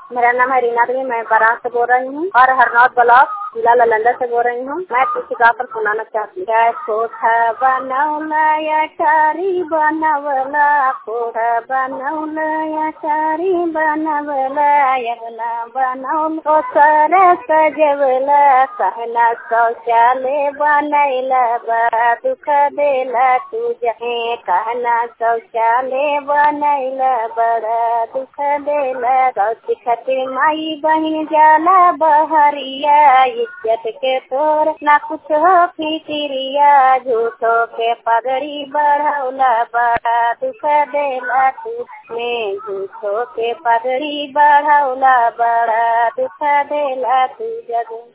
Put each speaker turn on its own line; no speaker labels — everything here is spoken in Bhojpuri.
मेरा नाम है रीना देवी, मैं बारात से बोल रही हूँ और हरनौत ब्लॉक जिला नालंदा से बोल रही हूँ। मैं कुछ गाकर सुनाना चाहती हूँ। कोठा बनौला अटारी बनवला, कोठा बनौला अटारी बनवला, यवना बनौल ओसर सजवला, कहना शौचालय बनैला बड़ा दुख देला तुझे, कहना शौचालय बनैला बड़ा दुख देला। गौती खातिर माई बहन जाला बहरिया, इज्जत के तोर ना कुछ हो फिक्रिया, झूठो के पगड़ी बढ़ौला बड़ा दुख देला तुझे, झूठो के पगड़ी बढ़ौला बड़ा दुख देला तुझे।